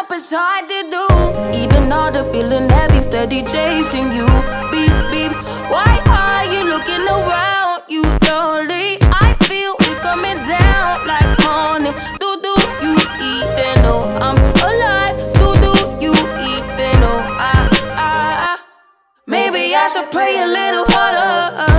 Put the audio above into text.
up, it's hard to do. Even harder, feeling heavy, steady chasing you. Beep, beep, why are you looking around? You lonely, I feel you coming down like morning. Do you even know I'm alive? Do you even know maybe I should pray a little harder.